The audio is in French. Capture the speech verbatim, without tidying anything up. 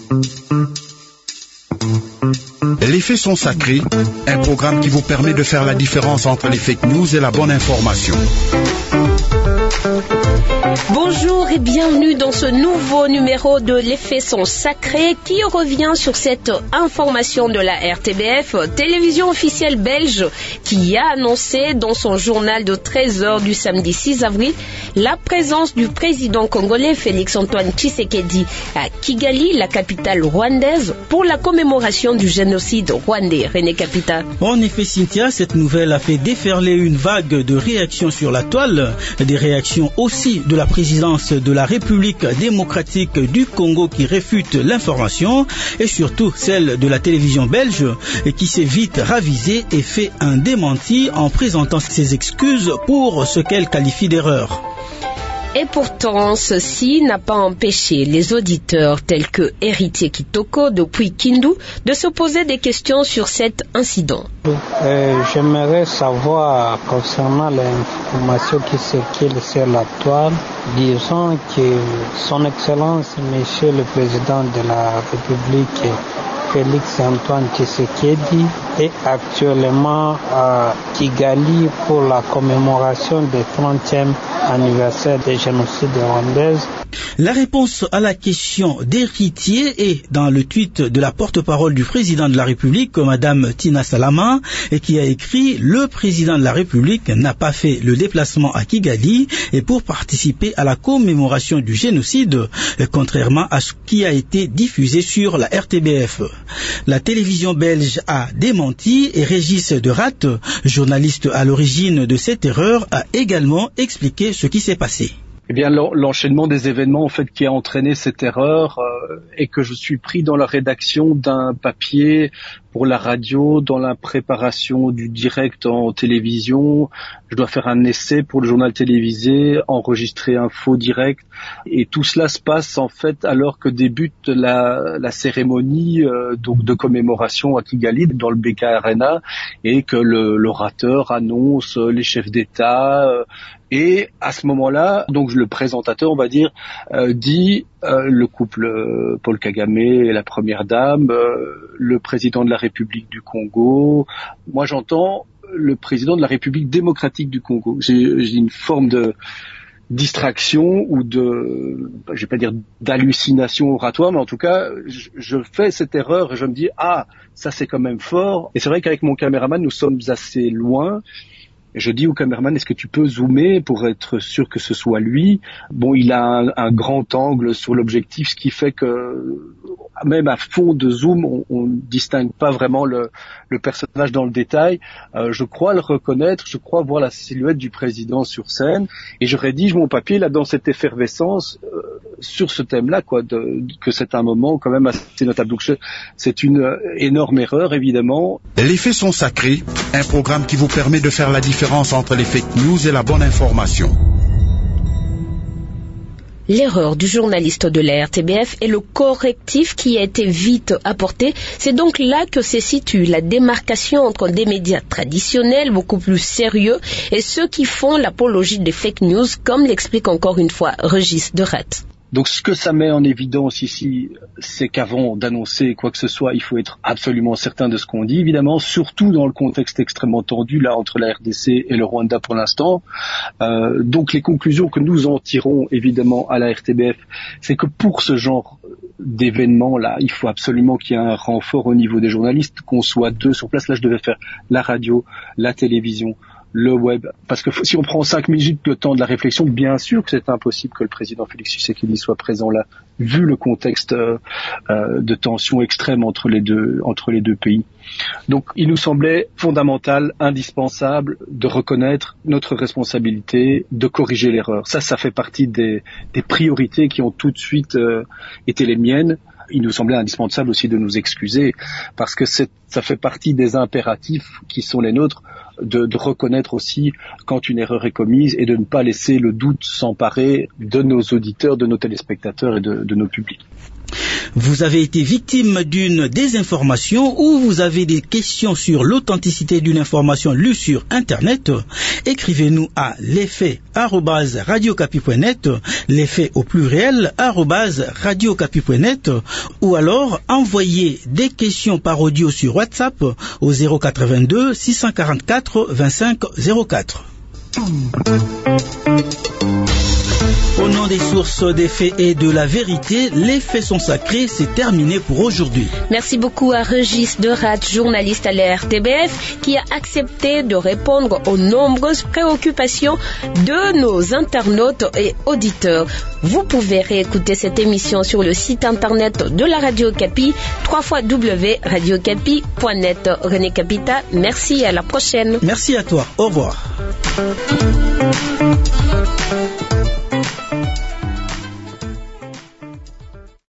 Les faits sont sacrés, un programme qui vous permet de faire la différence entre les fake news et la bonne information. Bonjour et bienvenue dans ce nouveau numéro de Les faits sont sacrés qui revient sur cette information de la R T B F, télévision officielle belge, qui a annoncé dans son journal de treize heures du samedi six avril la présence du président congolais Félix-Antoine Tshisekedi à Kigali, la capitale rwandaise, pour la commémoration du génocide rwandais. René Capita. En effet, Cynthia, cette nouvelle a fait déferler une vague de réactions sur la toile, des réactions aussi de la présidence de la République démocratique du Congo qui réfute l'information et surtout celle de la télévision belge qui s'est vite ravisée et fait un démenti en présentant ses excuses pour ce qu'elle qualifie d'erreur. Et pourtant, ceci n'a pas empêché les auditeurs tels que Héritier Kitoko depuis Kindu de se poser des questions sur cet incident. Euh, j'aimerais savoir concernant l'information qui circule sur la toile, disons que son Excellence, Monsieur le Président de la République, Félix-Antoine Tshisekedi, est actuellement à Kigali pour la commémoration du trentième anniversaire du génocide rwandais. La réponse à la question d'Héritier est dans le tweet de la porte-parole du président de la République, Madame Tina Salama, et qui a écrit « Le président de la République n'a pas fait le déplacement à Kigali et pour participer à la commémoration du génocide, contrairement à ce qui a été diffusé sur la R T B F ». La télévision belge a démenti et Régis de Ratte, journaliste à l'origine de cette erreur, a également expliqué ce qui s'est passé. Eh bien, l'enchaînement des événements en fait qui a entraîné cette erreur euh, est que je suis pris dans la rédaction d'un papier pour la radio, dans la préparation du direct en télévision. Je dois faire un essai pour le journal télévisé, enregistrer un faux direct, et tout cela se passe en fait alors que débute la, la cérémonie euh, donc de commémoration à Kigali dans le B K Arena, et que le, l'orateur annonce les chefs d'État. Euh, Et à ce moment-là, donc le présentateur, on va dire, euh, dit euh, le couple euh, Paul Kagame et la première dame, euh, le président de la République du Congo. Moi, j'entends le président de la République démocratique du Congo. J'ai, j'ai une forme de distraction ou de, je vais pas dire d'hallucination oratoire, mais en tout cas, je, je fais cette erreur et je me dis ah, ça c'est quand même fort. Et c'est vrai qu'avec mon caméraman, nous sommes assez loin. Je dis au caméraman, est-ce que tu peux zoomer pour être sûr que ce soit lui? Bon, il a un, un grand angle sur l'objectif, ce qui fait que même à fond de zoom, on ne distingue pas vraiment le, le personnage dans le détail. Euh, je crois le reconnaître, je crois voir la silhouette du président sur scène, et je rédige mon papier là dans cette effervescence euh, sur ce thème-là, quoi, de, que c'est un moment quand même assez notable. Donc je, c'est une énorme erreur, évidemment. Les faits sont sacrés, un programme qui vous permet de faire la différence entre les fake news et la bonne information. L'erreur du journaliste de la R T B F et le correctif qui a été vite apporté, c'est donc là que se situe la démarcation entre des médias traditionnels beaucoup plus sérieux et ceux qui font l'apologie des fake news, comme l'explique encore une fois Régis de Ratte. Donc ce que ça met en évidence ici, c'est qu'avant d'annoncer quoi que ce soit, il faut être absolument certain de ce qu'on dit, évidemment, surtout dans le contexte extrêmement tendu là entre la R D C et le Rwanda pour l'instant. Euh, donc les conclusions que nous en tirons évidemment à la R T B F, c'est que pour ce genre d'événements là, il faut absolument qu'il y ait un renfort au niveau des journalistes, qu'on soit deux sur place. Là, je devais faire la radio, la télévision, le web, parce que si on prend cinq minutes le temps de la réflexion, bien sûr que c'est impossible que le président Félix Tshisekedi soit présent là, vu le contexte euh, euh, de tension extrême entre les deux entre les deux pays. Donc, il nous semblait fondamental, indispensable de reconnaître notre responsabilité, de corriger l'erreur. Ça, ça fait partie des, des priorités qui ont tout de suite euh, été les miennes. Il nous semblait indispensable aussi de nous excuser, parce que c'est, ça fait partie des impératifs qui sont les nôtres, de, de reconnaître aussi quand une erreur est commise et de ne pas laisser le doute s'emparer de nos auditeurs, de nos téléspectateurs et de, de nos publics. Vous avez été victime d'une désinformation ou vous avez des questions sur l'authenticité d'une information lue sur Internet, écrivez-nous à l'effet arobase radiocapi point net, l'effet au pluriel arobase radiocapi point net, ou alors envoyez des questions par audio sur WhatsApp au zéro quatre-vingt-deux six cent quarante-quatre vingt-cinq zéro quatre. Au nom des sources, des faits et de la vérité, les faits sont sacrés, c'est terminé pour aujourd'hui. Merci beaucoup à Régis Derat, journaliste à la R T B F, qui a accepté de répondre aux nombreuses préoccupations de nos internautes et auditeurs. Vous pouvez réécouter cette émission sur le site internet de la Radio Capi, w w w point radio capi point net. René Capita, merci, à la prochaine. Merci à toi, au revoir.